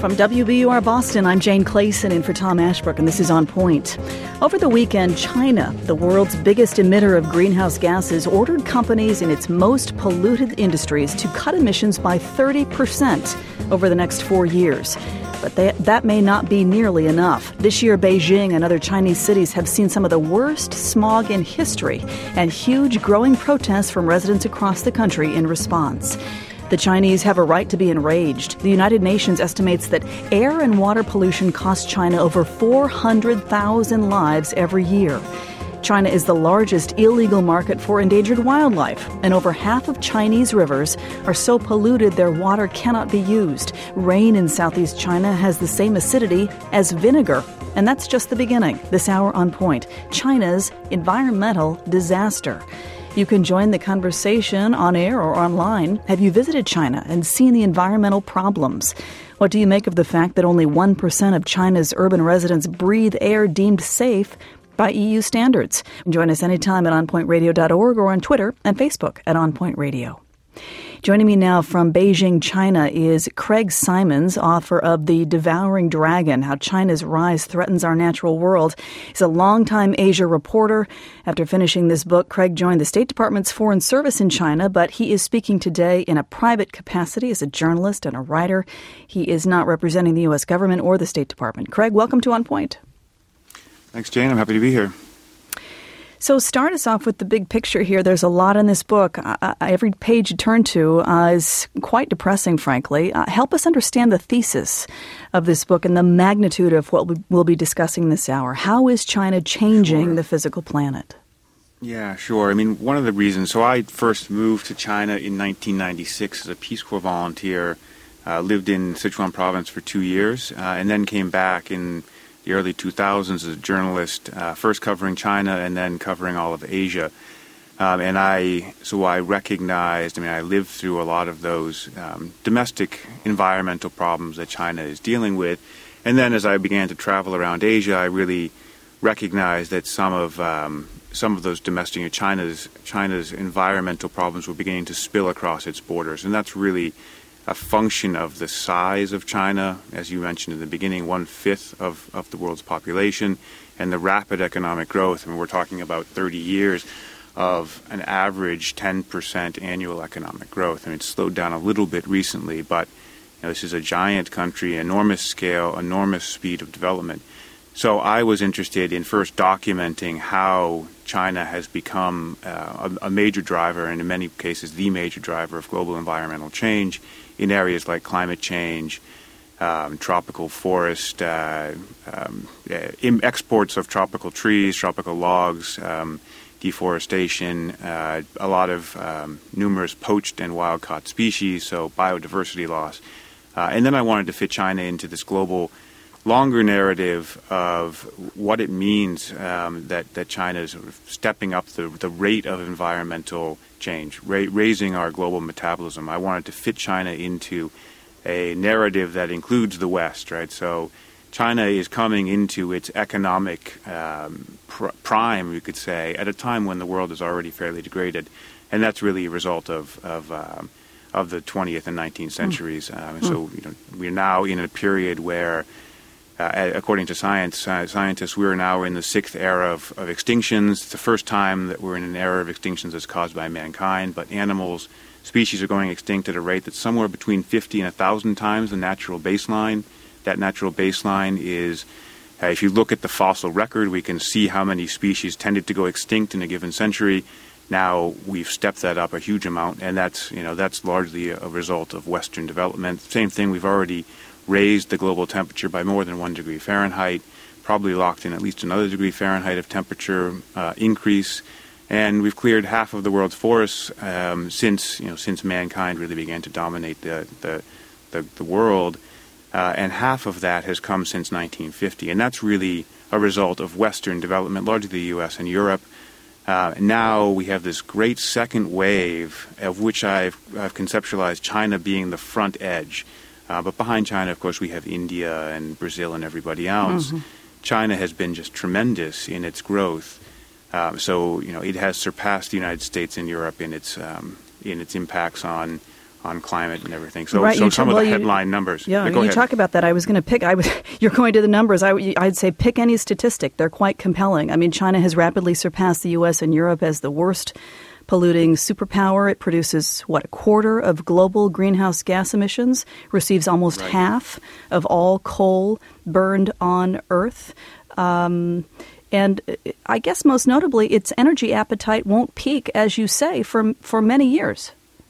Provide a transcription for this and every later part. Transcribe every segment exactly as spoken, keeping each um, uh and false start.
From W B U R Boston, I'm Jane Clayson in for Tom Ashbrook, and this is On Point. Over the weekend, China, the world's biggest emitter of greenhouse gases, ordered companies in its most polluted industries to cut emissions by thirty percent over the next four years. But they, that may not be nearly enough. This year, Beijing and other Chinese cities have seen some of the worst smog in history and huge growing protests from residents across the country in response. The Chinese have a right to be enraged. The United Nations estimates that air and water pollution cost China over four hundred thousand lives every year. China is the largest illegal market for endangered wildlife, and over half of Chinese rivers are so polluted their water cannot be used. Rain in southeast China has the same acidity as vinegar, and that's just the beginning. This hour on Point, China's environmental disaster. You can join the conversation on air or online. Have you visited China and seen the environmental problems? What do you make of the fact that only one percent of China's urban residents breathe air deemed safe by E U standards? Join us anytime at on point radio dot org or on Twitter and Facebook at On Point Radio. Joining me now from Beijing, China, is Craig Simons, author of The Devouring Dragon, How China's Rise Threatens Our Natural World. He's a longtime Asia reporter. After finishing this book, Craig joined the State Department's Foreign Service in China, but he is speaking today in a private capacity as a journalist and a writer. He is not representing the U S government or the State Department. Craig, welcome to On Point. Thanks, Jane. I'm happy to be here. So start us off with the big picture here. There's a lot in this book. Uh, every page you turn to uh, is quite depressing, frankly. Uh, help us understand the thesis of this book and the magnitude of what we, we'll be discussing this hour. How is China changing Sure. the physical planet? Yeah, sure. I mean, one of the reasons, so I first moved to China in nineteen ninety-six as a Peace Corps volunteer, uh, lived in Sichuan province for two years, uh, and then came back in the early two thousands as a journalist, uh, first covering China and then covering all of Asia. Um, and I, so I recognized, I mean, I lived through a lot of those um, domestic environmental problems that China is dealing with. And then as I began to travel around Asia, I really recognized that some of um, some of those domestic, China's, China's environmental problems were beginning to spill across its borders. And that's really a function of the size of China, as you mentioned in the beginning, one-fifth of, of the world's population, and the rapid economic growth. I mean, we're talking about thirty years of an average ten percent annual economic growth. I mean, it's slowed down a little bit recently, but you know, this is a giant country, enormous scale, enormous speed of development. So I was interested in first documenting how China has become uh, a, a major driver, and in many cases the major driver of global environmental change in areas like climate change, um, tropical forest, uh, um, uh, exports of tropical trees, tropical logs, um, deforestation, uh, a lot of um, numerous poached and wild-caught species, so biodiversity loss. Uh, and then I wanted to fit China into this global longer narrative of what it means um, that, that China is sort of stepping up the, the rate of environmental change, ra- raising our global metabolism. I wanted to fit China into a narrative that includes the West, right? So China is coming into its economic um, pr- prime, you could say, at a time when the world is already fairly degraded. And that's really a result of, of, um, of the twentieth and nineteenth centuries. Mm. Um, so you know, we're now in a period where Uh, according to science, uh, scientists, we're now in the sixth era of, of extinctions. It's the first time that we're in an era of extinctions that's caused by mankind, but animals, species are going extinct at a rate that's somewhere between fifty and one thousand times the natural baseline. That natural baseline is, uh, if you look at the fossil record, we can see how many species tended to go extinct in a given century. Now we've stepped that up a huge amount, and that's, you know, that's largely a, a result of Western development. Same thing, we've already raised the global temperature by more than one degree Fahrenheit, probably locked in at least another degree Fahrenheit of temperature uh, increase, and we've cleared half of the world's forests um, since you know since mankind really began to dominate the the the, the world, uh, and half of that has come since nineteen fifty, and that's really a result of Western development, largely the U S and Europe. Uh, now we have this great second wave, of which I've, I've conceptualized China being the front edge. Uh, but behind China, of course, we have India and Brazil and everybody else. Mm-hmm. China has been just tremendous in its growth. Uh, so, you know, it has surpassed the United States and Europe in its um, in its impacts on on climate and everything. So, right, so some well, of the you, headline numbers. Yeah, yeah go you ahead. talk about that. I was going to pick, I was, you're going to the numbers. I, I'd say pick any statistic. They're quite compelling. I mean, China has rapidly surpassed the U S and Europe as the worst polluting superpower. It produces, what, a quarter of global greenhouse gas emissions, receives almost right. half of all coal burned on Earth. Um, and I guess most notably, its energy appetite won't peak, as you say, for for many years.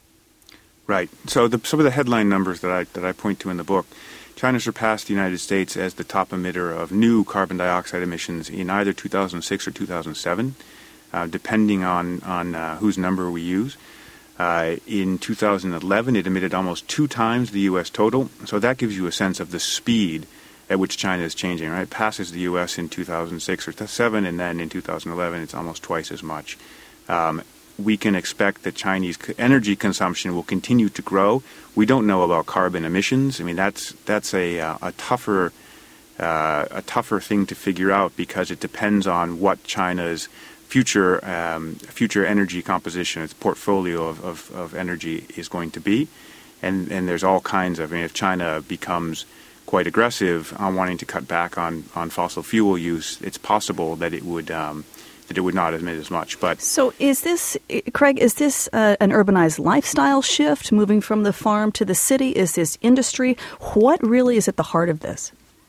Right. So the, some of the headline numbers that I that I point to in the book, China surpassed the United States as the top emitter of new carbon dioxide emissions in either two thousand six or two thousand seven, uh, depending on on uh, whose number we use. Uh, in two thousand eleven, it emitted almost two times the U S total. So that gives you a sense of the speed at which China is changing. Right, it passes the U S in two thousand six or seven, and then in two thousand eleven, it's almost twice as much. Um, we can expect that Chinese energy consumption will continue to grow. We don't know about carbon emissions. I mean, that's that's a uh, a tougher uh, a tougher thing to figure out because it depends on what China's future um, future energy composition, its portfolio of, of, of energy is going to be, and and there's all kinds of. I mean, if China becomes quite aggressive on wanting to cut back on, on fossil fuel use, it's possible that it would. Um, that it would not emit as much. But so is this, Craig, is this uh, an urbanized lifestyle shift, moving from the farm to the city? Is this industry? What really is at the heart of this?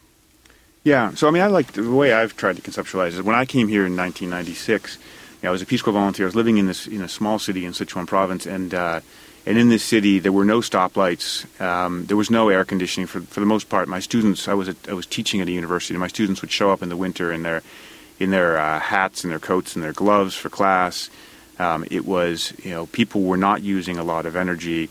Yeah, so I mean, I like the way I've tried to conceptualize it. When I came here in nineteen ninety-six, you know, I was a Peace Corps volunteer. I was living in this in a small city in Sichuan province, and uh, and in this city there were no stoplights. Um, there was no air conditioning for for the most part. My students, I was at, I was teaching at a university, and my students would show up in the winter in their in their uh, hats and their coats and their gloves for class. Um, it was, you know, people were not using a lot of energy.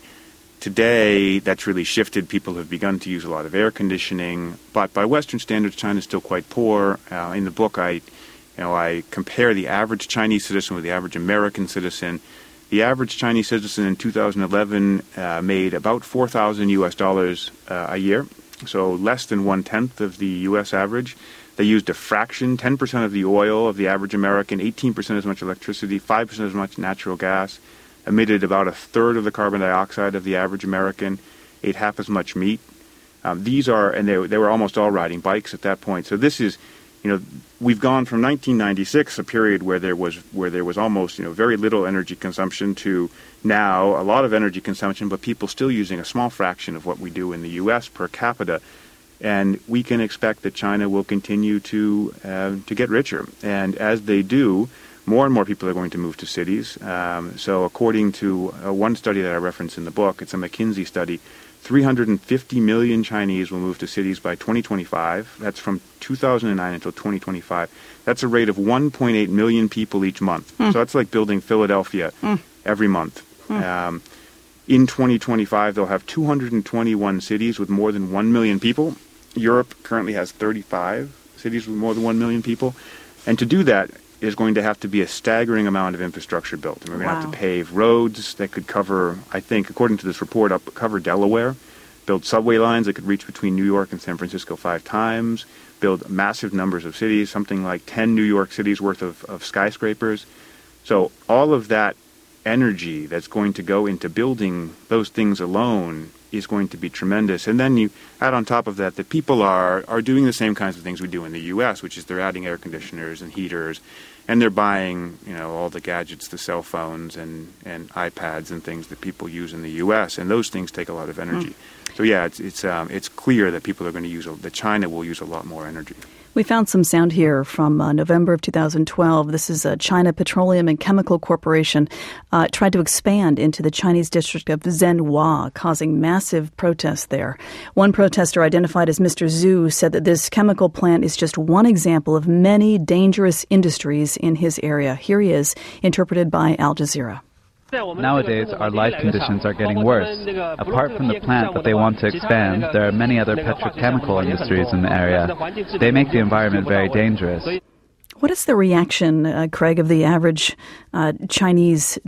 Today, that's really shifted. People have begun to use a lot of air conditioning, but by Western standards, China is still quite poor. Uh, in the book, I, you know, I compare the average Chinese citizen with the average American citizen. The average Chinese citizen in two thousand eleven uh, made about four thousand U S dollars uh, a year, so less than one-tenth of the U S average. They used a fraction, ten percent of the oil of the average American, eighteen percent as much electricity, five percent as much natural gas, emitted about a third of the carbon dioxide of the average American, ate half as much meat. Um, these are, and they, they were almost all riding bikes at that point. So this is, you know, we've gone from nineteen ninety-six, a period where there was where there was almost, you know, very little energy consumption, to now a lot of energy consumption, but people still using a small fraction of what we do in the U S per capita. And we can expect that China will continue to uh, to get richer. And as they do, more and more people are going to move to cities. Um, so according to uh, one study that I reference in the book, it's a McKinsey study, three hundred fifty million Chinese will move to cities by twenty twenty-five. That's from two thousand nine until twenty twenty-five. That's a rate of one point eight million people each month. Mm. So that's like building Philadelphia mm. every month. Mm. Um, in twenty twenty-five, they'll have two hundred twenty-one cities with more than one million people. Europe currently has thirty-five cities with more than one million people. And to do that is going to have to be a staggering amount of infrastructure built. And we're going wow. to have to pave roads that could cover, I think, according to this report, up cover Delaware, build subway lines that could reach between New York and San Francisco five times, build massive numbers of cities, something like ten New York cities worth of, of skyscrapers. So all of that energy that's going to go into building those things alone is going to be tremendous. And then you add on top of that that people are are doing the same kinds of things we do in the U S, which is they're adding air conditioners and heaters, and they're buying, you know, all the gadgets, the cell phones and, and iPads and things that people use in the U S, and those things take a lot of energy. Mm. So yeah, it's it's um, it's clear that people are going to use, a, that China will use a lot more energy. We found some sound here from uh, November of two thousand twelve. This is uh, China Petroleum and Chemical Corporation uh, tried to expand into the Chinese district of Zhenhua, causing massive protests there. One protester, identified as Mister Zhu, said that this chemical plant is just one example of many dangerous industries in his area. Here he is, interpreted by Al Jazeera. Nowadays, our life conditions are getting worse. Apart from the plant that they want to expand, there are many other petrochemical industries in the area. They make the environment very dangerous. What is the reaction, uh, Craig, of the average uh, Chinese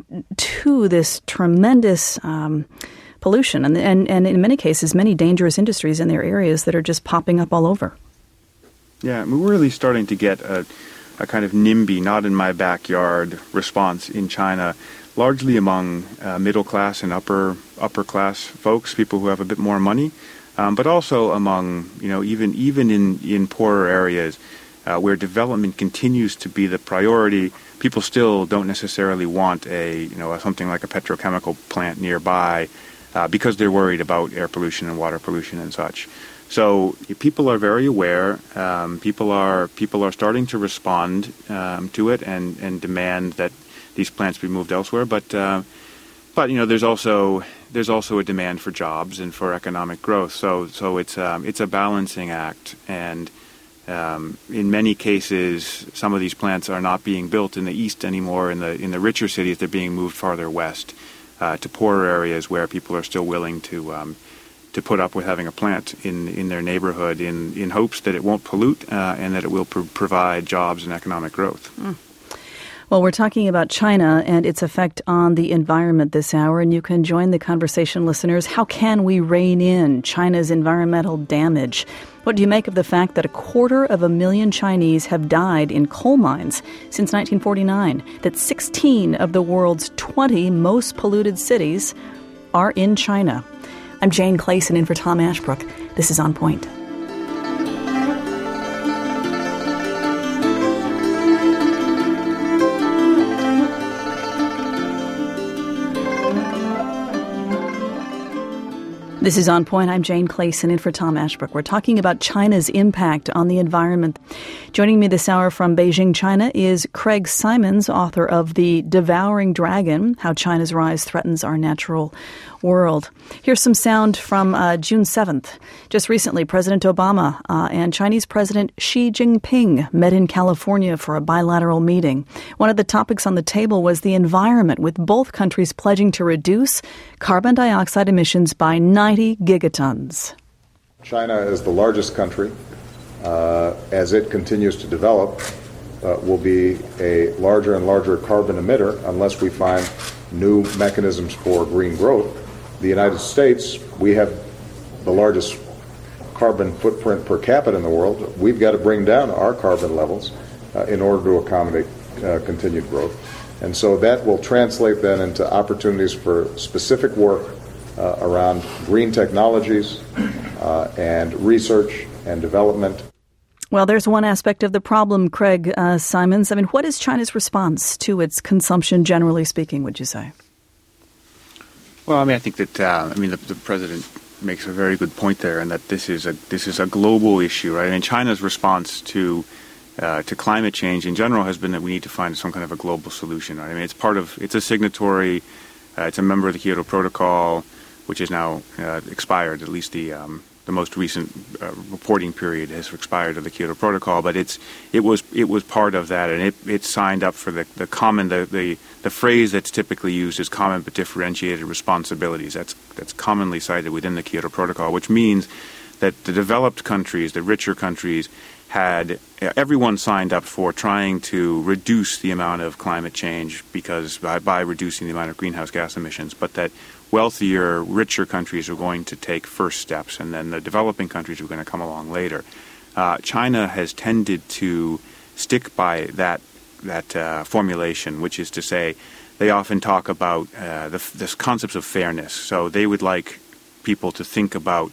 to this tremendous um, pollution and, and, and in many cases, many dangerous industries in their areas that are just popping up all over? Yeah, I mean, we're really starting to get a, a kind of NIMBY, not in my backyard response in China. largely among uh, middle class and upper upper class folks, people who have a bit more money, um, but also among, you know, even even in, in poorer areas uh, where development continues to be the priority. People still don't necessarily want a, you know, something like a petrochemical plant nearby uh, because they're worried about air pollution and water pollution and such. So people are very aware. Um, people are people are starting to respond um, to it and, and demand that these plants be moved elsewhere. But uh, but you know, there's also there's also a demand for jobs and for economic growth. So so it's um, it's a balancing act. And um, in many cases, some of these plants are not being built in the east anymore. In the in the richer cities, they're being moved farther west uh, to poorer areas where people are still willing to. Um, to put up with having a plant in, in their neighborhood in, in hopes that it won't pollute uh, and that it will pr- provide jobs and economic growth. Mm. Well, we're talking about China and its effect on the environment this hour, and you can join the conversation, listeners. How can we rein in China's environmental damage? What do you make of the fact that a quarter of a million Chinese have died in coal mines since nineteen forty-nine, that sixteen of the world's twenty most polluted cities are in China? I'm Jane Clayson in for Tom Ashbrook. This is On Point. This is On Point. I'm Jane Clayson in for Tom Ashbrook. We're talking about China's impact on the environment. Joining me this hour from Beijing, China, is Craig Simons, author of The Devouring Dragon, How China's Rise Threatens Our Natural World. Here's some sound from uh, June seventh. Just recently, President Obama uh, and Chinese President Xi Jinping met in California for a bilateral meeting. One of the topics on the table was the environment, with both countries pledging to reduce carbon dioxide emissions by ninety gigatons. China is the largest country. Uh, as it continues to develop, uh, will be a larger and larger carbon emitter unless we find new mechanisms for green growth. The United States, we have the largest carbon footprint per capita in the world. We've got to bring down our carbon levels uh, in order to accommodate uh, continued growth. And so that will translate then into opportunities for specific work uh, around green technologies uh, and research and development. Well, there's one aspect of the problem, Craig uh, Simons. I mean, what is China's response to its consumption, generally speaking, would you say? Well, I mean, I think that, uh, I mean, the, the president makes a very good point there, and that this is a this is a global issue, right? I mean, China's response to uh, to climate change in general has been that we need to find some kind of a global solution, right? I mean, it's part of, it's a signatory, uh, it's a member of the Kyoto Protocol, which is now uh, expired, at least the um, the most recent uh, reporting period has expired of the Kyoto Protocol, but it's it was it was part of that, and it, it signed up for the, the common the, the the phrase that's typically used is common but differentiated responsibilities. That's that's commonly cited within the Kyoto Protocol, which means that the developed countries, the richer countries, had everyone signed up for trying to reduce the amount of climate change because by, by reducing the amount of greenhouse gas emissions, but that wealthier, richer countries are going to take first steps, and then the developing countries are going to come along later. Uh, China has tended to stick by that that uh, formulation, which is to say, they often talk about uh, the, this concepts of fairness. So they would like people to think about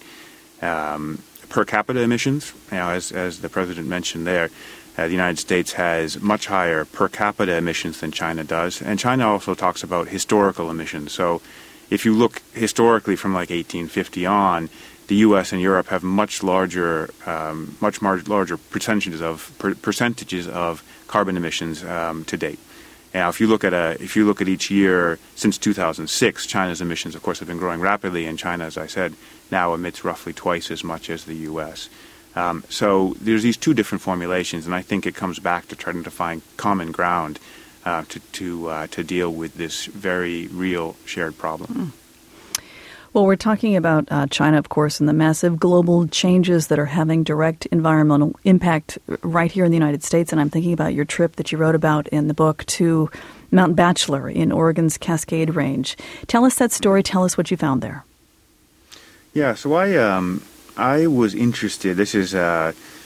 um, per capita emissions. You know, as as the president mentioned there, uh, the United States has much higher per capita emissions than China does, and China also talks about historical emissions. So if you look historically from like eighteen fifty on, the U S and Europe have much larger, um, much mar- larger percentages of per- percentages of carbon emissions um, to date. Now, if you look at a, if you look at each year since two thousand six, China's emissions, of course, have been growing rapidly, and China, as I said, now emits roughly twice as much as the U S. Um, so there's these two different formulations, and I think it comes back to trying to find common ground Uh, to to uh, to deal with this very real shared problem. Mm. Well, we're talking about uh, China, of course, and the massive global changes that are having direct environmental impact right here in the United States. And I'm thinking about your trip that you wrote about in the book to Mount Bachelor in Oregon's Cascade Range. Tell us that story. Tell us what you found there. Yeah, so I um, I was interested. This is uh,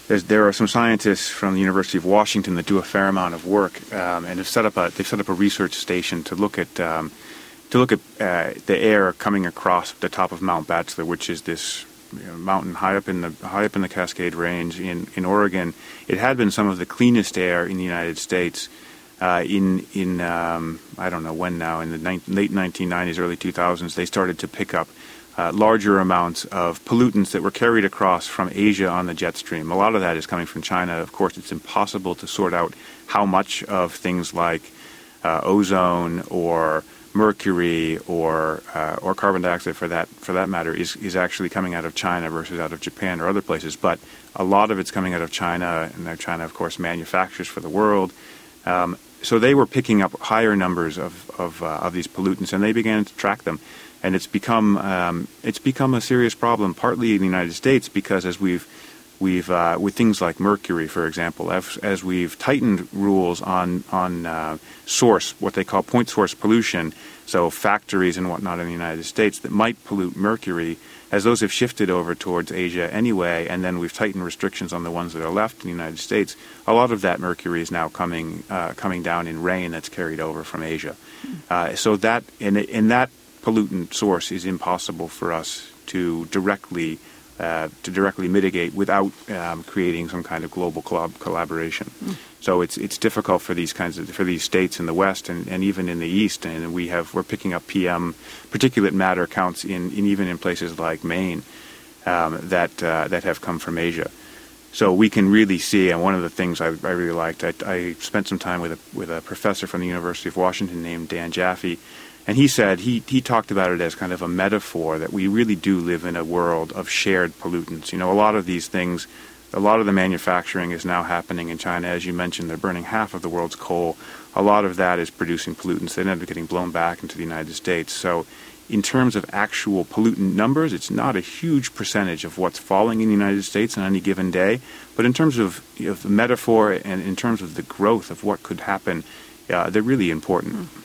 there's, there are some scientists from the University of Washington that do a fair amount of work um, and have set up a they've set up a research station to look at um, to look at uh, the air coming across the top of Mount Bachelor, which is this you know, mountain high up in the high up in the Cascade Range in, in Oregon. It had been some of the cleanest air in the United States uh, in in um, I don't know when now in the ni- late nineteen nineties, early two thousands. They started to pick up uh, larger amounts of pollutants that were carried across from Asia on the jet stream. A lot of that is coming from China. Of course, it's impossible to sort out how much of things like uh, ozone or mercury or uh, or carbon dioxide for that for that matter is, is actually coming out of China versus out of Japan or other places. But a lot of it's coming out of China, and China, of course, manufactures for the world. Um, so they were picking up higher numbers of of, uh, of these pollutants, and they began to track them. And it's become um, it's become a serious problem, partly in the United States, because as we've We've uh, with things like mercury, for example, as, as we've tightened rules on on uh, source, what they call point source pollution, so factories and whatnot in the United States that might pollute mercury, as those have shifted over towards Asia anyway, and then we've tightened restrictions on the ones that are left in the United States. A lot of that mercury is now coming uh, coming down in rain that's carried over from Asia. Uh, so that in in that pollutant source is impossible for us to directly. Uh, to directly mitigate without um, creating some kind of global collab- collaboration. Mm. So it's it's difficult for these kinds of for these states in the West and, and even in the East. And we have we're picking up P M particulate matter counts in, in even in places like Maine um, that uh, that have come from Asia. So we can really see. And one of the things I, I really liked, I, I spent some time with a with a professor from the University of Washington named Dan Jaffe. And he said, he, he talked about it as kind of a metaphor that we really do live in a world of shared pollutants. You know, a lot of these things, a lot of the manufacturing is now happening in China. As you mentioned, they're burning half of the world's coal. A lot of that is producing pollutants that end up getting blown back into the United States. So in terms of actual pollutant numbers, it's not a huge percentage of what's falling in the United States on any given day. But in terms of, of the metaphor and in terms of the growth of what could happen, uh, they're really important. Mm-hmm.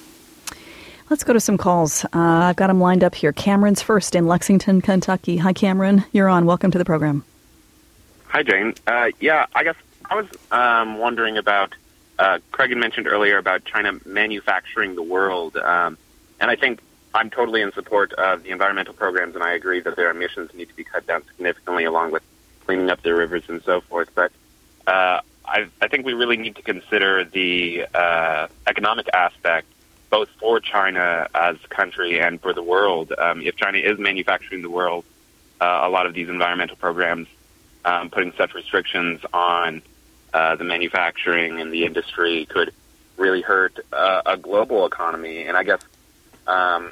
Let's go to some calls. Uh, I've got them lined up here. Cameron's first in Lexington, Kentucky. Hi, Cameron. You're on. Welcome to the program. Hi, Jane. Uh, yeah, I guess I was um, wondering about, uh, Craig had mentioned earlier about China manufacturing the world. Um, and I think I'm totally in support of the environmental programs, and I agree that their emissions need to be cut down significantly along with cleaning up their rivers and so forth. But uh, I, I think we really need to consider the uh, economic aspect both for China as a country and for the world. Um, if China is manufacturing the world, uh, a lot of these environmental programs um, putting such restrictions on uh, the manufacturing and the industry could really hurt uh, a global economy. And I guess um,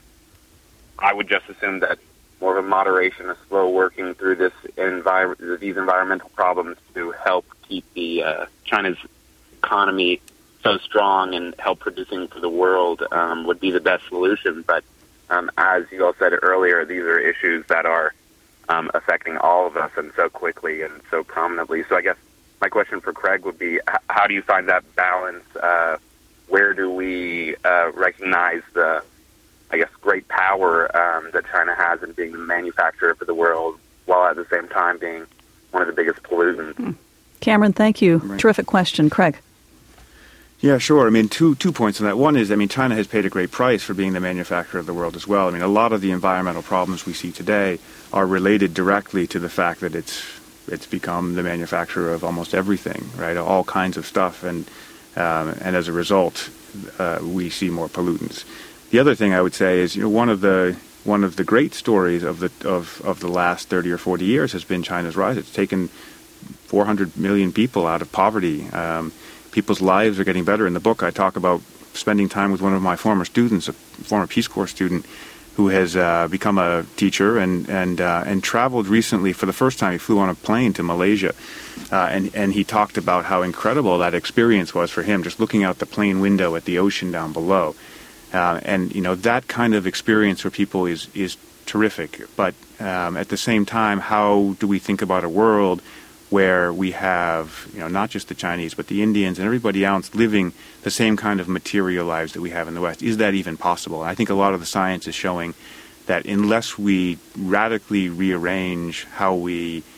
I would just assume that more of a moderation, a slow working through this envir- these environmental problems to help keep the uh, China's economy so strong and help producing for the world um, would be the best solution. But um, as you all said earlier, these are issues that are um, affecting all of us and so quickly and so prominently. So I guess my question for Craig would be, h- how do you find that balance? Uh, where do we uh, recognize the, I guess, great power um, that China has in being the manufacturer for the world, while at the same time being one of the biggest pollutants? Hmm. Cameron, thank you. Right. Terrific question. Craig. Yeah, sure. I mean, two two points on that. One is, I mean, China has paid a great price for being the manufacturer of the world as well. I mean, a lot of the environmental problems we see today are related directly to the fact that it's it's become the manufacturer of almost everything, right? All kinds of stuff, and um, and as a result, uh, we see more pollutants. The other thing I would say is, you know, one of the one of the great stories of the of of the last thirty or forty years has been China's rise. It's taken four hundred million people out of poverty. Um, People's lives are getting better. In the book, I talk about spending time with one of my former students, a former Peace Corps student, who has uh, become a teacher and and uh, and traveled recently for the first time. He flew on a plane to Malaysia, uh, and and he talked about how incredible that experience was for him, just looking out the plane window at the ocean down below. Uh, and you know, that kind of experience for people is is terrific. But um, at the same time, how do we think about a world where we have, you know, not just the Chinese, but the Indians and everybody else living the same kind of material lives that we have in the West? Is that even possible? And I think a lot of the science is showing that unless we radically rearrange how we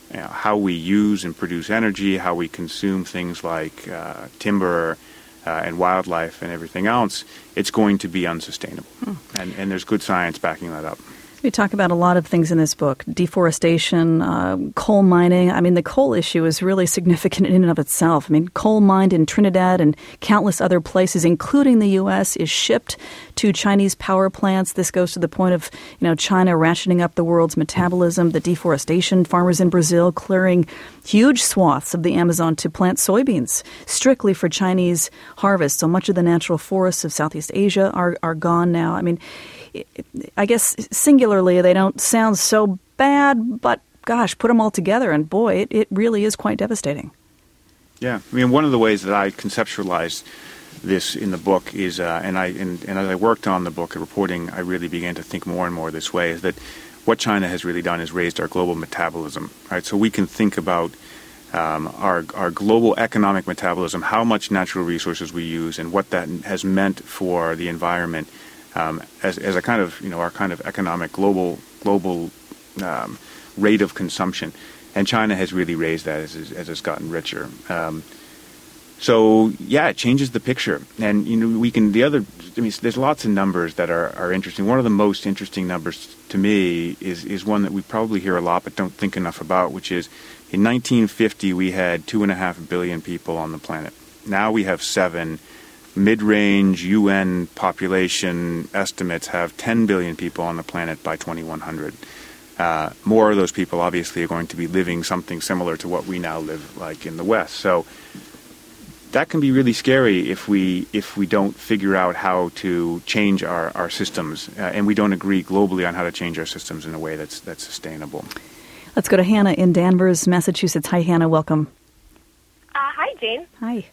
you know, how we use and produce energy, how we consume things like uh, timber uh, and wildlife and everything else, it's going to be unsustainable. Hmm. And, and there's good science backing that up. We talk about a lot of things in this book, deforestation, uh, coal mining. I mean, the coal issue is really significant in and of itself. I mean, coal mined in Trinidad and countless other places, including the U S, is shipped to Chinese power plants. This goes to the point of, you know, China rationing up the world's metabolism, the deforestation, farmers in Brazil clearing huge swaths of the Amazon to plant soybeans strictly for Chinese harvest. So much of the natural forests of Southeast Asia are, are gone now. I mean, I guess singularly they don't sound so bad, but gosh, put them all together and boy, it, it really is quite devastating. Yeah, I mean, one of the ways that I conceptualized this in the book is, uh, and I and, and as I worked on the book and reporting, I really began to think more and more this way, is that what China has really done is raised our global metabolism, right? So we can think about um, our our global economic metabolism, how much natural resources we use, and what that has meant for the environment. Um, as, as a kind of, you know, our kind of economic global global um, rate of consumption. And China has really raised that as, as it's gotten richer. Um, so, yeah, it changes the picture. And, you know, we can, the other, I mean, there's lots of numbers that are, are interesting. One of the most interesting numbers to me is, is one that we probably hear a lot but don't think enough about, which is in nineteen fifty we had two and a half billion people on the planet. Now we have seven. Mid-range U N population estimates have ten billion people on the planet by twenty-one hundred. Uh, more of those people obviously are going to be living something similar to what we now live like in the West. So that can be really scary if we if we don't figure out how to change our, our systems uh, and we don't agree globally on how to change our systems in a way that's that's sustainable. Let's go to Hannah in Danvers, Massachusetts. Hi, Hannah. Welcome. Uh, hi, Jane. Hi.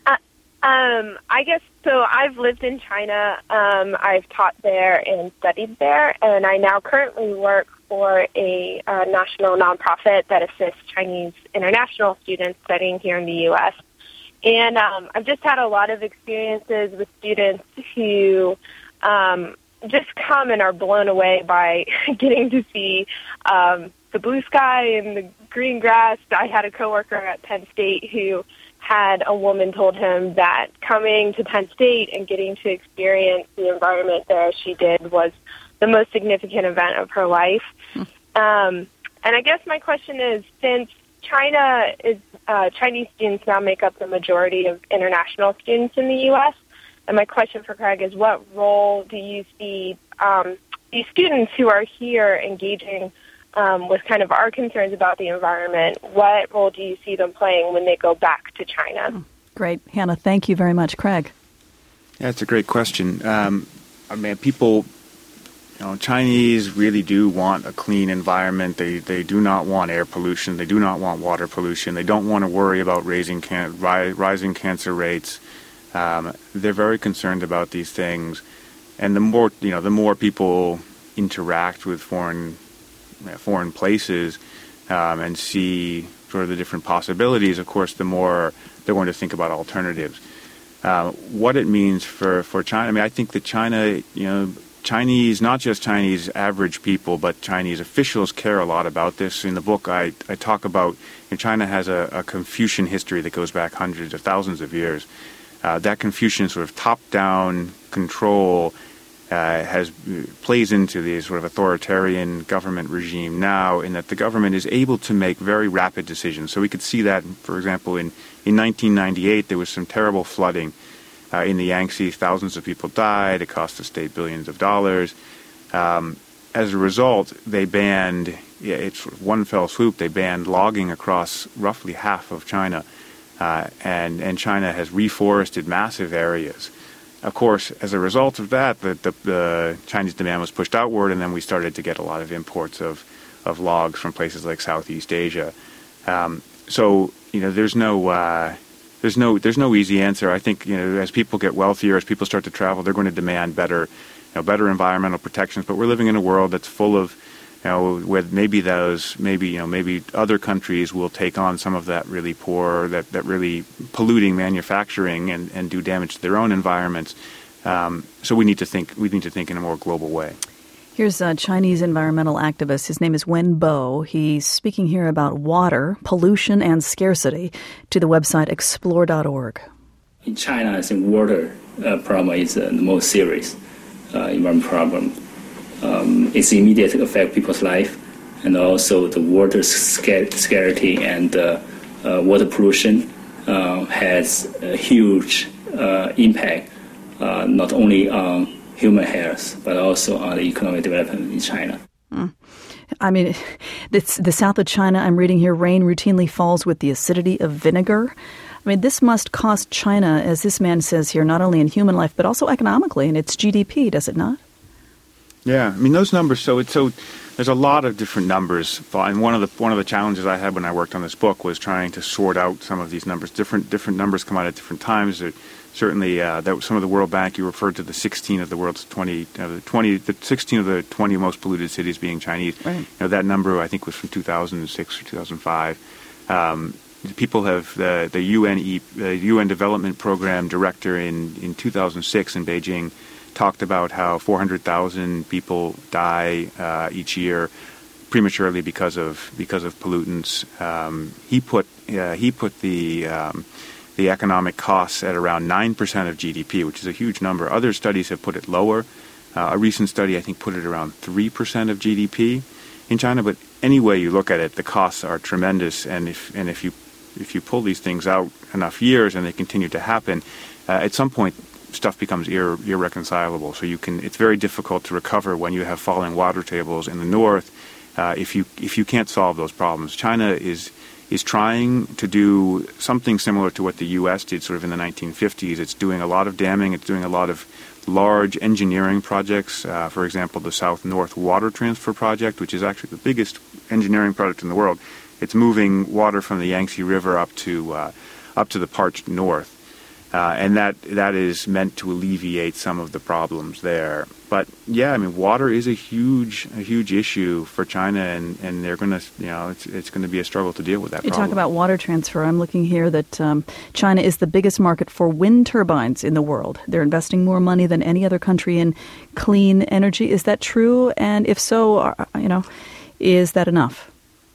Um, I guess, so I've lived in China, um, I've taught there and studied there, and I now currently work for a uh, national nonprofit that assists Chinese international students studying here in the U S. And um, I've just had a lot of experiences with students who um, just come and are blown away by getting to see um, the blue sky and the green grass. I had a coworker at Penn State who had a woman told him that coming to Penn State and getting to experience the environment there as she did was the most significant event of her life. Hmm. Um, and I guess my question is, since China is, uh, Chinese students now make up the majority of international students in the U S, and my question for Craig is, what role do you see um, these students who are here engaging Um, with kind of our concerns about the environment, what role do you see them playing when they go back to China? Great. Hannah, thank you very much. Craig? Yeah, that's a great question. Um, I mean, people, you know, Chinese really do want a clean environment. They they do not want air pollution. They do not want water pollution. They don't want to worry about raising can- ri- rising cancer rates. Um, they're very concerned about these things. And the more, you know, the more people interact with foreign foreign places um, and see sort of the different possibilities, of course, the more they're going to think about alternatives. Uh, what it means for, for China, I mean, I think that China, you know, Chinese, not just Chinese average people, but Chinese officials care a lot about this. In the book, I, I talk about, you know, China has a, a Confucian history that goes back hundreds of thousands of years. Uh, that Confucian sort of top-down control Uh, has plays into the sort of authoritarian government regime now, in that the government is able to make very rapid decisions. So we could see that, for example, in, in nineteen ninety-eight, there was some terrible flooding uh, in the Yangtze. Thousands of people died. It cost the state billions of dollars. Um, as a result, they banned, yeah, it's sort of one fell swoop, they banned logging across roughly half of China. Uh, and, and China has reforested massive areas. Of course, as a result of that, the, the, the Chinese demand was pushed outward, and then we started to get a lot of imports of, of logs from places like Southeast Asia. Um, so, you know, there's no uh, there's no there's no easy answer. I think, you know, as people get wealthier, as people start to travel, they're going to demand better, you know, better environmental protections. But we're living in a world that's full of, you know, where maybe those, maybe, you know, maybe other countries will take on some of that really poor, that, that really polluting manufacturing and, and do damage to their own environments. Um, so we need to think, we need to think in a more global way. Here's a Chinese environmental activist. His name is Wen Bo. He's speaking here about water, pollution, and scarcity to the website explore dot org. In China, I think water uh, problem is uh, the most serious uh, environment problem. Um, it's immediate affect people's life, and also the water scar- scarcity and uh, uh, water pollution uh, has a huge uh, impact, uh, not only on human health, but also on the economic development in China. Mm. I mean, it's the south of China, I'm reading here, rain routinely falls with the acidity of vinegar. I mean, this must cost China, as this man says here, not only in human life, but also economically in its G D P, does it not? Yeah, I mean, those numbers, so it's so there's a lot of different numbers. And one of the one of the challenges I had when I worked on this book was trying to sort out some of these numbers. Different different numbers come out at different times. It, certainly, uh, that some of the World Bank, you referred to the sixteen of the world's twenty, uh, the twenty, the sixteen of the twenty most polluted cities being Chinese. Right. You know, that number I think was from two thousand six or two thousand five. Um, people have the the U N E, the U N Development Program director in in two thousand six in Beijing talked about how four hundred thousand people die uh, each year prematurely because of because of pollutants. Um, he put uh, he put the um, the economic costs at around nine percent of G D P, which is a huge number. Other studies have put it lower. Uh, a recent study, I think, put it around three percent of G D P in China. But any way you look at it, the costs are tremendous. And if and if you if you pull these things out enough years and they continue to happen, uh, at some point stuff becomes ir- irreconcilable. So you can it's very difficult to recover when you have falling water tables in the north. Uh, if you if you can't solve those problems, China is is trying to do something similar to what the U S did sort of in the nineteen fifties. It's doing a lot of damming. It's doing a lot of large engineering projects. Uh, for example, the South-North Water Transfer Project, which is actually the biggest engineering project in the world. It's moving water from the Yangtze River up to uh, up to the parched north. Uh, and that that is meant to alleviate some of the problems there. But yeah, I mean, water is a huge a huge issue for China, and, and they're going to, you know, it's it's going to be a struggle to deal with that you problem. You talk about water transfer. I'm looking here that um, China is the biggest market for wind turbines in the world. They're investing more money than any other country in clean energy. Is that true? And if so, uh, you know, is that enough?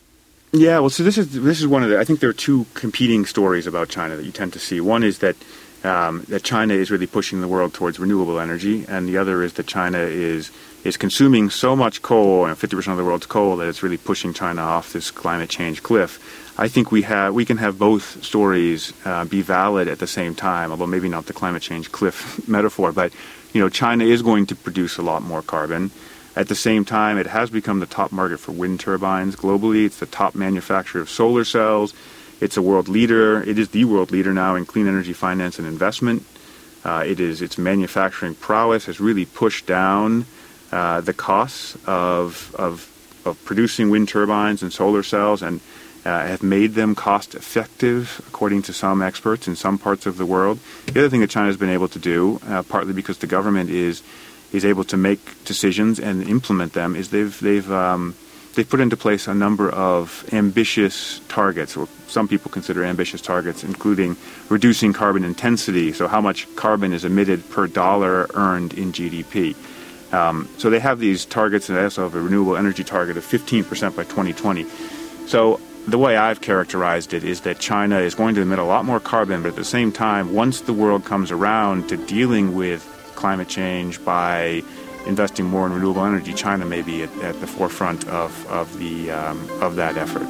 Yeah, well, so this is this is one of the. I think there are two competing stories about China that you tend to see. One is that. Um, that China is really pushing the world towards renewable energy, and the other is that China is is consuming so much coal, and fifty percent of the world's coal, that it's really pushing China off this climate change cliff. I think we have we can have both stories uh, be valid at the same time, although maybe not the climate change cliff metaphor. But you know, China is going to produce a lot more carbon. At the same time, it has become the top market for wind turbines globally. It's the top manufacturer of solar cells. It's a world leader. It is the world leader now in clean energy finance and investment. Uh, it is its manufacturing prowess has really pushed down uh, the costs of, of of producing wind turbines and solar cells, and uh, have made them cost effective, according to some experts in some parts of the world. The other thing that China has been able to do, uh, partly because the government is is able to make decisions and implement them, is they've they've um, They've put into place a number of ambitious targets, or some people consider ambitious targets, including reducing carbon intensity, so how much carbon is emitted per dollar earned in G D P. Um, so they have these targets, and they also have a renewable energy target of fifteen percent by twenty twenty. So the way I've characterized it is that China is going to emit a lot more carbon, but at the same time, once the world comes around to dealing with climate change by investing more in renewable energy, China may be at, at the forefront of of the um, of that effort.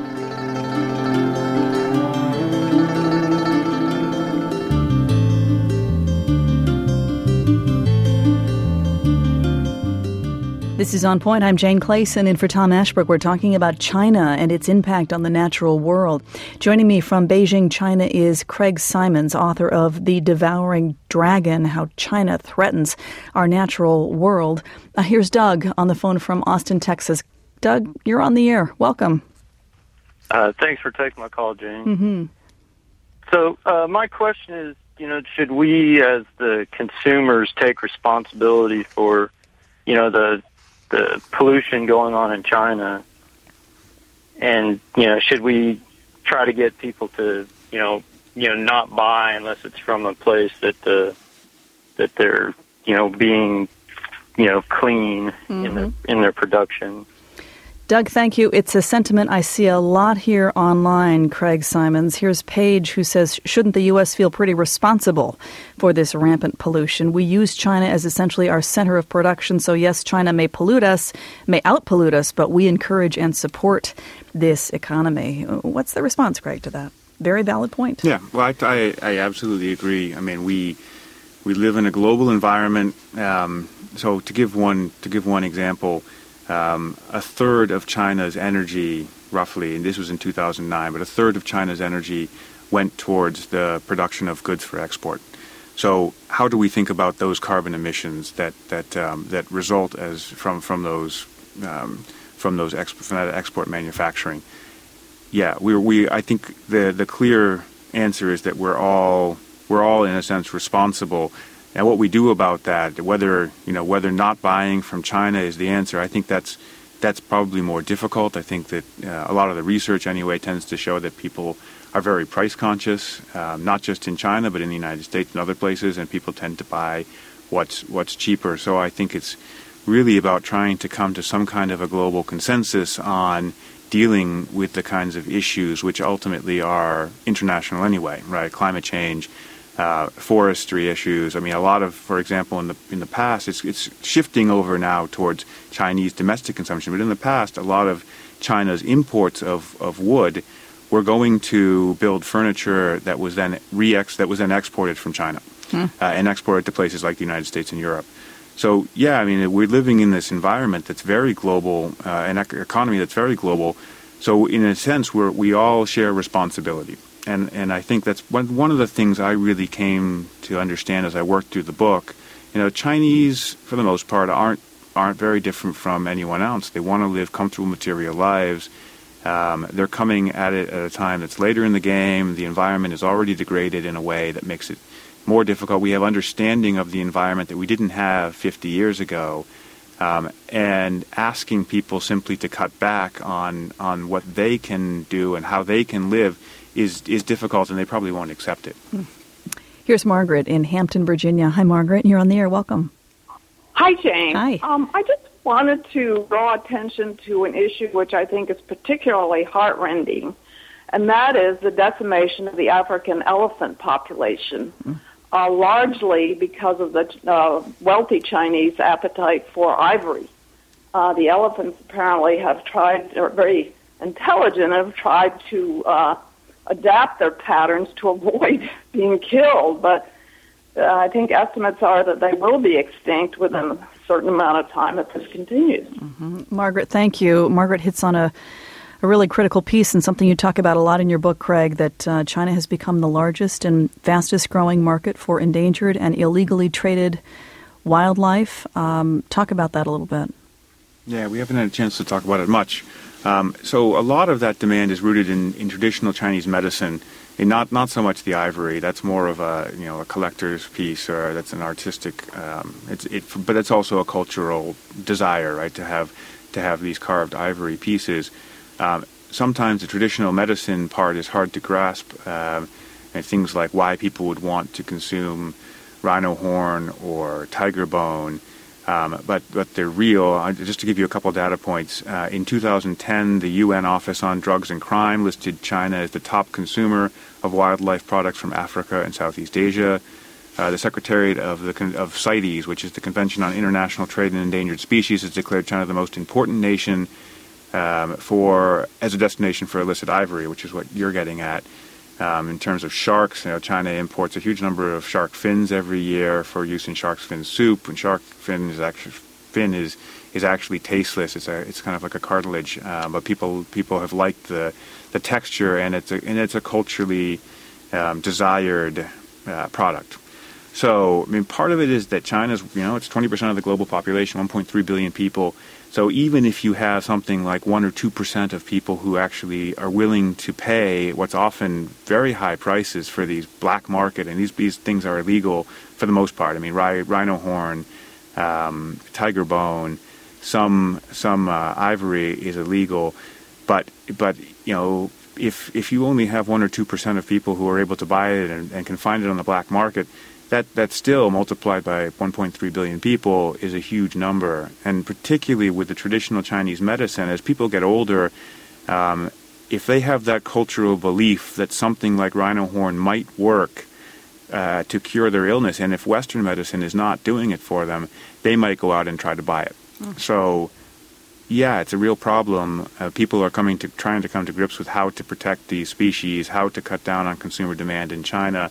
This is On Point. I'm Jane Clayson, and for Tom Ashbrook, we're talking about China and its impact on the natural world. Joining me from Beijing, China, is Craig Simons, author of The Devouring Dragon, How China Threatens Our Natural World. Uh, here's Doug on the phone from Austin, Texas. Doug, you're on the air. Welcome. Uh, thanks for taking my call, Jane. Mm-hmm. So uh, my question is, you know, should we as the consumers take responsibility for, you know, the the pollution going on in China, and, you know, should we try to get people to, you know, you know, not buy unless it's from a place that uh, that they're, you know, being you know, clean mm-hmm. in the, in their production. Doug, thank you. It's a sentiment I see a lot here online, Craig Simons. Here's Paige, who says, shouldn't the U S feel pretty responsible for this rampant pollution? We use China as essentially our center of production. So, yes, China may pollute us, may outpollute us, but we encourage and support this economy. What's the response, Craig, to that? Very valid point. Yeah, well, I, I, I absolutely agree. I mean, we we live in a global environment. Um, so to give one to give one example, Um, a third of China's energy, roughly, and this was in two thousand nine, but a third of China's energy went towards the production of goods for export. So how do we think about those carbon emissions that that um, that result as from from those um, from those exp- from that export manufacturing? Yeah, we we I think the the clear answer is that we're all we're all in a sense responsible. And what we do about that, whether you know whether not buying from China is the answer, I think that's that's probably more difficult. I think that uh, a lot of the research anyway tends to show that people are very price conscious, um, not just in China but in the United States and other places, and people tend to buy what's what's cheaper. So I think it's really about trying to come to some kind of a global consensus on dealing with the kinds of issues which ultimately are international anyway, right? Climate change. Uh, forestry issues. I mean, a lot of, for example, in the in the past, it's it's shifting over now towards Chinese domestic consumption. But in the past, a lot of China's imports of, of wood were going to build furniture that was then re-ex that was then exported from China hmm. uh, and exported to places like the United States and Europe. So yeah, I mean, we're living in this environment that's very global, uh, an economy that's very global. So in a sense, we're we all share responsibility. And and I think that's one one of the things I really came to understand as I worked through the book. You know, Chinese, for the most part, aren't aren't very different from anyone else. They want to live comfortable material lives. Um, they're coming at it at a time that's later in the game. The environment is already degraded in a way that makes it more difficult. We have understanding of the environment that we didn't have fifty years ago. Um, and asking people simply to cut back on on what they can do and how they can live is is difficult, and they probably won't accept it. Here's Margaret in Hampton, Virginia. Hi, Margaret. You're on the air. Welcome. Hi, Jane. Hi. Um, I just wanted to draw attention to an issue which I think is particularly heartrending, and that is the decimation of the African elephant population, mm. uh, largely because of the uh, wealthy Chinese appetite for ivory. Uh, the elephants apparently have tried, or very intelligent, have tried to uh, adapt their patterns to avoid being killed, but uh, I think estimates are that they will be extinct within a certain amount of time if this continues. Mm-hmm. Margaret, thank you. Margaret hits on a, a really critical piece and something you talk about a lot in your book, Craig, that uh, China has become the largest and fastest growing market for endangered and illegally traded wildlife. Um, talk about that a little bit. Yeah, we haven't had a chance to talk about it much. Um, so a lot of that demand is rooted in, in traditional Chinese medicine, and not not so much the ivory. That's more of a you know a collector's piece, or that's an artistic. Um, it's it, but it's also a cultural desire, right? To have to have these carved ivory pieces. Um, sometimes the traditional medicine part is hard to grasp, uh, and things like why people would want to consume rhino horn or tiger bone. Um, but but they're real. Uh, just to give you a couple of data points, uh, in two thousand ten, the U N Office on Drugs and Crime listed China as the top consumer of wildlife products from Africa and Southeast Asia. Uh, the Secretariat of the of CITES, which is the Convention on International Trade in Endangered Species, has declared China the most important nation um, for as a destination for illicit ivory, which is what you're getting at. Um, in terms of sharks, you know, China imports a huge number of shark fins every year for use in shark fin soup. And shark fin is actually fin is is actually tasteless. It's a it's kind of like a cartilage, uh, but people people have liked the the texture, and it's a and it's a culturally um, desired uh, product. So, I mean, part of it is that China's, you know, it's twenty percent of the global population, one point three billion people. So even if you have something like one or two percent of people who actually are willing to pay what's often very high prices for these black market, and these these things are illegal for the most part. I mean, rhino horn, um, tiger bone, some some uh, ivory is illegal, but but you know, if if you only have one or two percent of people who are able to buy it and, and can find it on the black market, that, that still, multiplied by one point three billion people, is a huge number. And particularly with the traditional Chinese medicine, as people get older, um, if they have that cultural belief that something like rhino horn might work uh, to cure their illness, and if Western medicine is not doing it for them, they might go out and try to buy it. Mm-hmm. So, yeah, it's a real problem. Uh, people are coming to trying to come to grips with how to protect these species, how to cut down on consumer demand in China.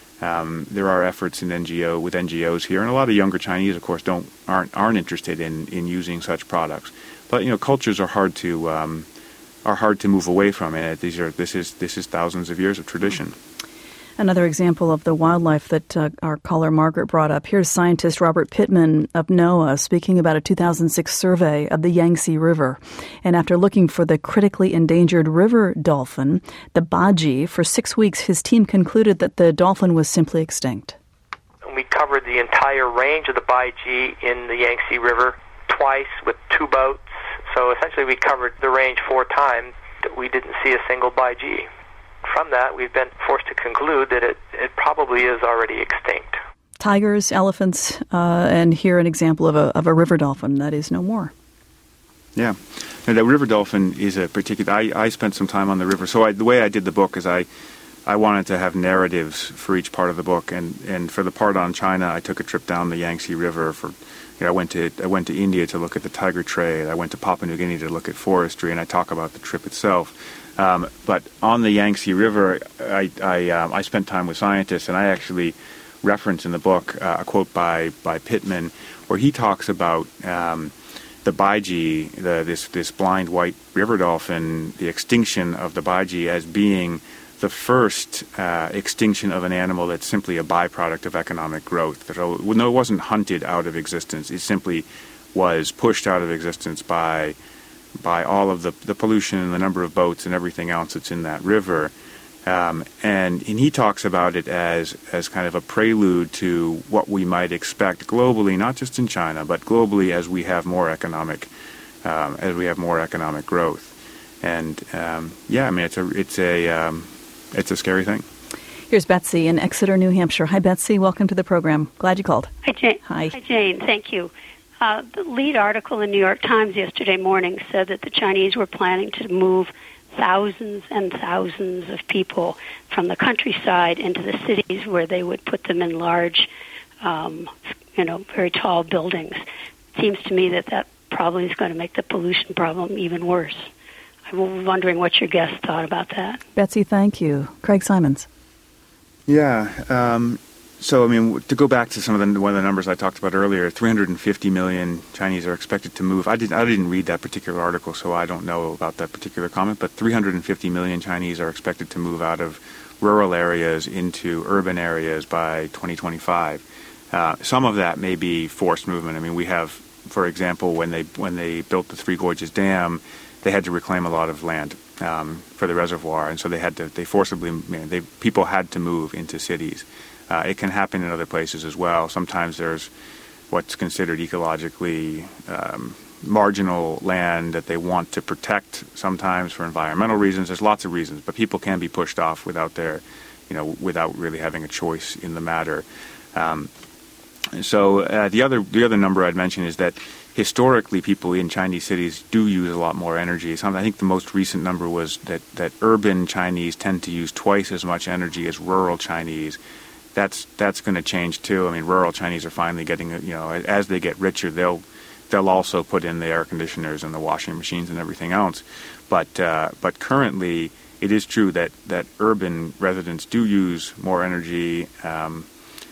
Um, there are efforts in N G O with N G Os here, and a lot of younger Chinese, of course, don't aren't aren't interested in, in using such products. But you know, cultures are hard to um, are hard to move away from. And these are this is this is thousands of years of tradition. Another example of the wildlife that uh, our caller Margaret brought up. Here's scientist Robert Pittman of NOAA speaking about a two thousand six survey of the Yangtze River. And after looking for the critically endangered river dolphin, the baji, for six weeks his team concluded that the dolphin was simply extinct. We covered the entire range of the baji in the Yangtze River twice with two boats. So essentially we covered the range four times. We didn't see a single baji. From that, we've been forced to conclude that it, it probably is already extinct. Tigers, elephants, uh, and here an example of a of a river dolphin that is no more. Yeah. And the river dolphin is a particular... I, I spent some time on the river. So I, the way I did the book is I, I wanted to have narratives for each part of the book. And, and for the part on China, I took a trip down the Yangtze River. For you know, I went to I went to India to look at the tiger trade. I went to Papua New Guinea to look at forestry, and I talk about the trip itself. Um, but on the Yangtze River, I I, um, I spent time with scientists, and I actually reference in the book uh, a quote by, by Pittman where he talks about um, the baiji, the, this this blind white river dolphin, the extinction of the baiji as being the first uh, extinction of an animal that's simply a byproduct of economic growth. That no, it wasn't hunted out of existence. It simply was pushed out of existence by by all of the, the pollution and the number of boats and everything else that's in that river. Um, and, and he talks about it as, as kind of a prelude to what we might expect globally, not just in China, but globally as we have more economic, um, as we have more economic growth. And um, yeah, I mean, it's a, it's a, um, it's a scary thing. Here's Betsy in Exeter, New Hampshire. Hi, Betsy. Welcome to the program. Glad you called. Hi, Jane. Hi. Hi, Jane. Thank you. Uh, the lead article in New York Times yesterday morning said that the Chinese were planning to move thousands and thousands of people from the countryside into the cities where they would put them in large, um, you know, very tall buildings. It seems to me that that probably is going to make the pollution problem even worse. I'm wondering what your guest thought about that. Betsy, thank you. Craig Simons. Yeah. Um, so, I mean, to go back to some of the one of the numbers I talked about earlier, three hundred fifty million Chinese are expected to move. I didn't, I didn't read that particular article, so I don't know about that particular comment, but three hundred fifty million Chinese are expected to move out of rural areas into urban areas by twenty twenty-five. Uh, some of that may be forced movement. I mean, we have, for example, when they when they built the Three Gorges Dam, they had to reclaim a lot of land um, for the reservoir, and so they had to they forcibly you know, they people had to move into cities. Uh, it can happen in other places as well. Sometimes there's what's considered ecologically um, marginal land that they want to protect. Sometimes for environmental reasons. There's lots of reasons, but people can be pushed off without their, you know, without really having a choice in the matter. Um, so uh, the other the other number I'd mention is that historically, people in Chinese cities do use a lot more energy. Some, I think the most recent number was that, that urban Chinese tend to use twice as much energy as rural Chinese. That's that's going to change too. I mean, rural Chinese are finally getting, you know, as they get richer, they'll they'll also put in the air conditioners and the washing machines and everything else. But uh, but currently, it is true that, that urban residents do use more energy. Um,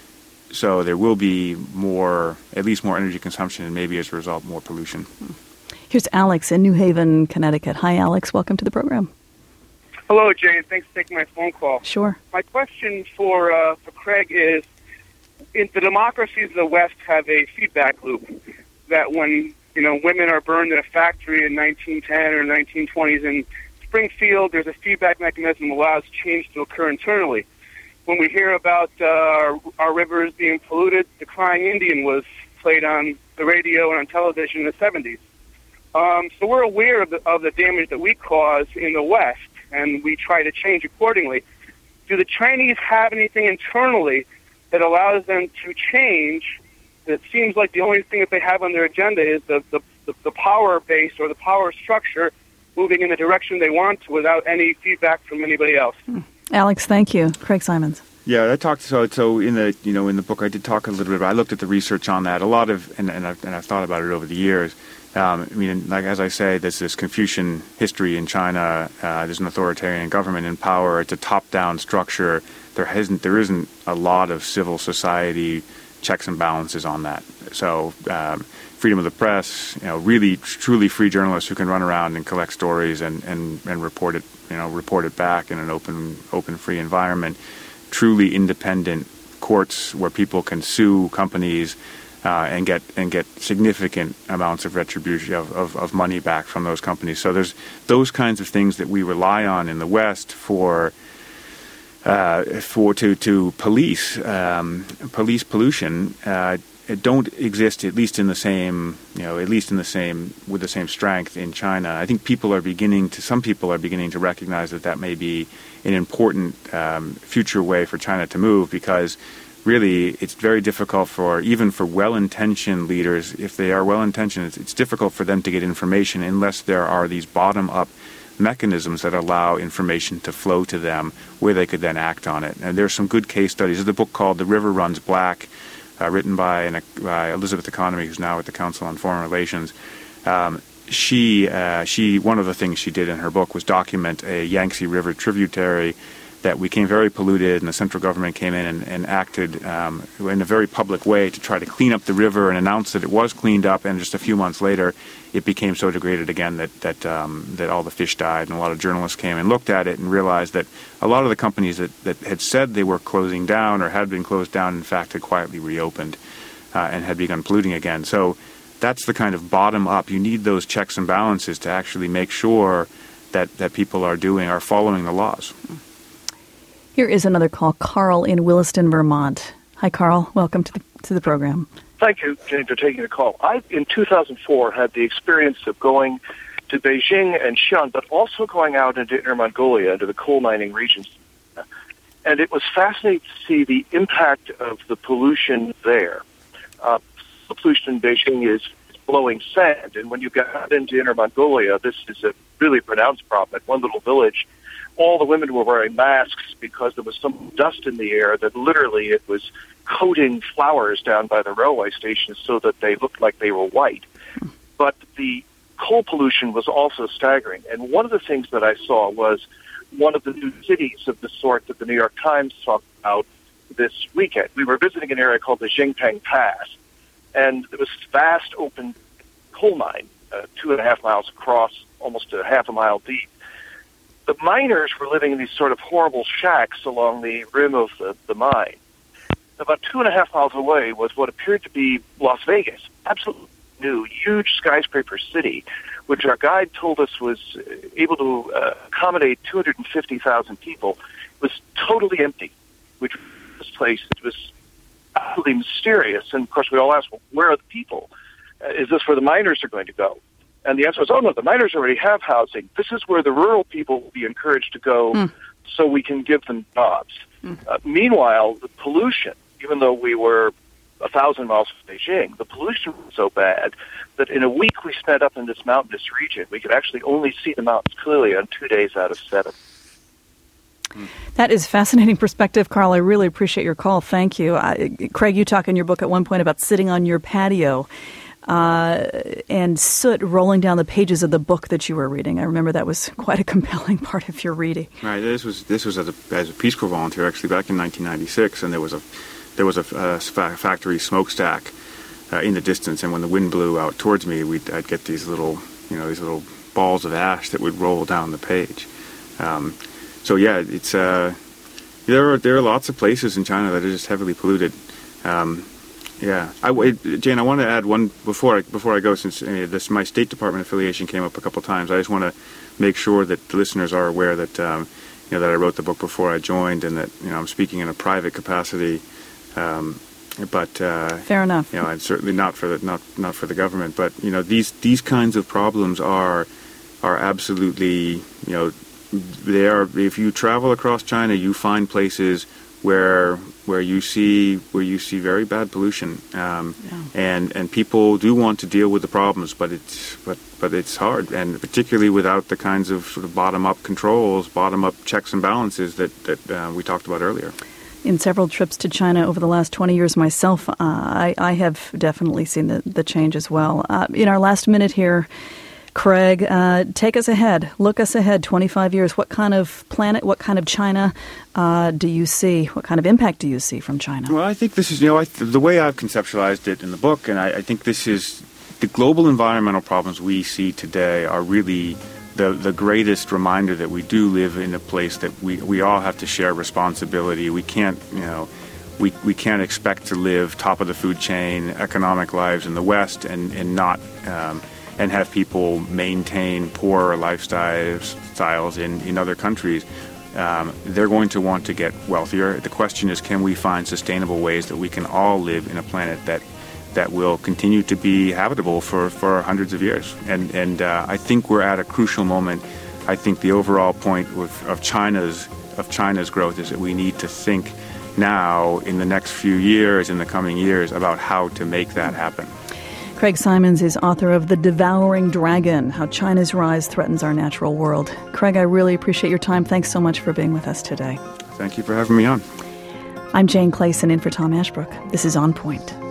So there will be more, at least more energy consumption, and maybe as a result, more pollution. Here's Alex in New Haven, Connecticut. Hi, Alex. Welcome to the program. Hello, Jane. Thanks for taking my phone call. Sure. My question for uh, for Craig is, in the democracies of the West have a feedback loop that when, you know, women are burned in a factory in nineteen ten or nineteen twenties in Springfield, there's a feedback mechanism that allows change to occur internally. When we hear about uh, our, our rivers being polluted, the Crying Indian was played on the radio and on television in the seventies. Um, so we're aware of the, of the damage that we cause in the West, and we try to change accordingly. Do the Chinese have anything internally that allows them to change. It seems like the only thing that they have on their agenda is the, the, the, the power base or the power structure moving in the direction they want to without any feedback from anybody else. Alex, thank you. Craig Simons. Yeah, I talked. So, so in the you know in the book, I did talk a little bit. I looked at the research on that. A lot of, and and I've, and I've thought about it over the years. Um, I mean, like as I say, there's this Confucian history in China. Uh, there's an authoritarian government in power. It's a top-down structure. There hasn't, there isn't a lot of civil society checks and balances on that. So, um, freedom of the press, you know, really truly free journalists who can run around and collect stories and, and, and report it, you know, report it back in an open, open, free environment. Truly independent courts where people can sue companies uh, and get and get significant amounts of retribution of, of, of money back from those companies. So there's those kinds of things that we rely on in the West for uh, for to to police um, police pollution. Uh, don't exist, at least in the same, you know, at least in the same, with the same strength in China. I think people are beginning to, some people are beginning to recognize that that may be an important um, future way for China to move, because really it's very difficult for, even for well-intentioned leaders, if they are well-intentioned, it's, it's difficult for them to get information unless there are these bottom-up mechanisms that allow information to flow to them where they could then act on it. And there's some good case studies. There's a book called The River Runs Black, Uh, written by, an, by Elizabeth Economy, who's now at the Council on Foreign Relations. Um, she, uh, she, one of the things she did in her book was document a Yangtze River tributary that became very polluted, and the central government came in and, and acted um, in a very public way to try to clean up the river and announce that it was cleaned up. And just a few months later, it became so degraded again that that um, that all the fish died. And a lot of journalists came and looked at it and realized that a lot of the companies that, that had said they were closing down or had been closed down, in fact, had quietly reopened uh, and had begun polluting again. So that's the kind of bottom up. You need those checks and balances to actually make sure that, that people are doing, are following the laws. Here is another call. Carl in Williston, Vermont. Hi, Carl. Welcome to the to the program. Thank you, Jane, for taking the call. I, in two thousand four, had the experience of going to Beijing and Xi'an, but also going out into Inner Mongolia, into the coal mining regions. And it was fascinating to see the impact of the pollution there. Uh, the pollution in Beijing is blowing sand, and when you got into Inner Mongolia, this is a really pronounced problem. At one little village, all the women were wearing masks because there was some dust in the air that literally it was coating flowers down by the railway stations so that they looked like they were white. But the coal pollution was also staggering. And one of the things that I saw was one of the new cities of the sort that the New York Times talked about this weekend. We were visiting an area called the Xingpeng Pass, and it was a vast open coal mine, uh, two and a half miles across, almost a half a mile deep. The miners were living in these sort of horrible shacks along the rim of the, the mine. About two and a half miles away was what appeared to be Las Vegas, absolutely new, huge skyscraper city, which our guide told us was able to uh, accommodate two hundred fifty thousand people. It was totally empty, which this place it was absolutely mysterious. And, of course, we all asked, well, where are the people? Uh, is this where the miners are going to go? And the answer was, oh, no, the miners already have housing. This is where the rural people will be encouraged to go mm. so we can give them jobs. Mm. Uh, meanwhile, the pollution, even though we were a thousand miles from Beijing, the pollution was so bad that in a week we spent up in this mountainous region. We could actually only see the mountains clearly on two days out of seven. That is fascinating perspective, Carl. I really appreciate your call. Thank you. Uh, Craig, you talk in your book at one point about sitting on your patio Uh, and soot rolling down the pages of the book that you were reading. I remember that was quite a compelling part of your reading. Right. This was this was as a, as a Peace Corps volunteer actually back in nineteen ninety-six, and there was a there was a, a factory smokestack uh, in the distance, and when the wind blew out towards me, we'd I'd get these little you know these little balls of ash that would roll down the page. Um, so yeah, it's uh, there are there are lots of places in China that are just heavily polluted. Um, Yeah, I, Jane, I want to add one before I, before I go, since uh, this my State Department affiliation came up a couple of times. I just want to make sure that the listeners are aware that um, you know that I wrote the book before I joined, and that you know I'm speaking in a private capacity. Um, but uh, fair enough. You know, I'm certainly not for the not not for the government. But you know, these these kinds of problems are are absolutely you know they are. If you travel across China, you find places where where you see where you see very bad pollution, um, Yeah. and and people do want to deal with the problems, but it's but but it's hard, and particularly without the kinds of sort of bottom up controls, bottom up checks and balances that that uh, we talked about earlier. In several trips to China over the last twenty years myself, uh, I, I have definitely seen the, the change as well. Uh, in our last minute here, Craig, uh, take us ahead. Look us ahead, twenty-five years. What kind of planet, what kind of China uh, do you see? What kind of impact do you see from China? Well, I think this is, you know, I, the way I've conceptualized it in the book, and I, I think this is the global environmental problems we see today are really the the greatest reminder that we do live in a place that we, we all have to share responsibility. We can't, you know, we, we can't expect to live top of the food chain, economic lives in the West and, and not um, and have people maintain poorer lifestyles styles in, in other countries. Um, they're going to want to get wealthier. The question is, can we find sustainable ways that we can all live in a planet that that will continue to be habitable for, for hundreds of years? And and uh, I think we're at a crucial moment. I think the overall point of, of China's of China's growth is that we need to think now, in the next few years, in the coming years, about how to make that happen. Craig Simons is author of The Devouring Dragon, How China's Rise Threatens Our Natural World. Craig, I really appreciate your time. Thanks so much for being with us today. Thank you for having me on. I'm Jane Clayson in for Tom Ashbrook. This is On Point.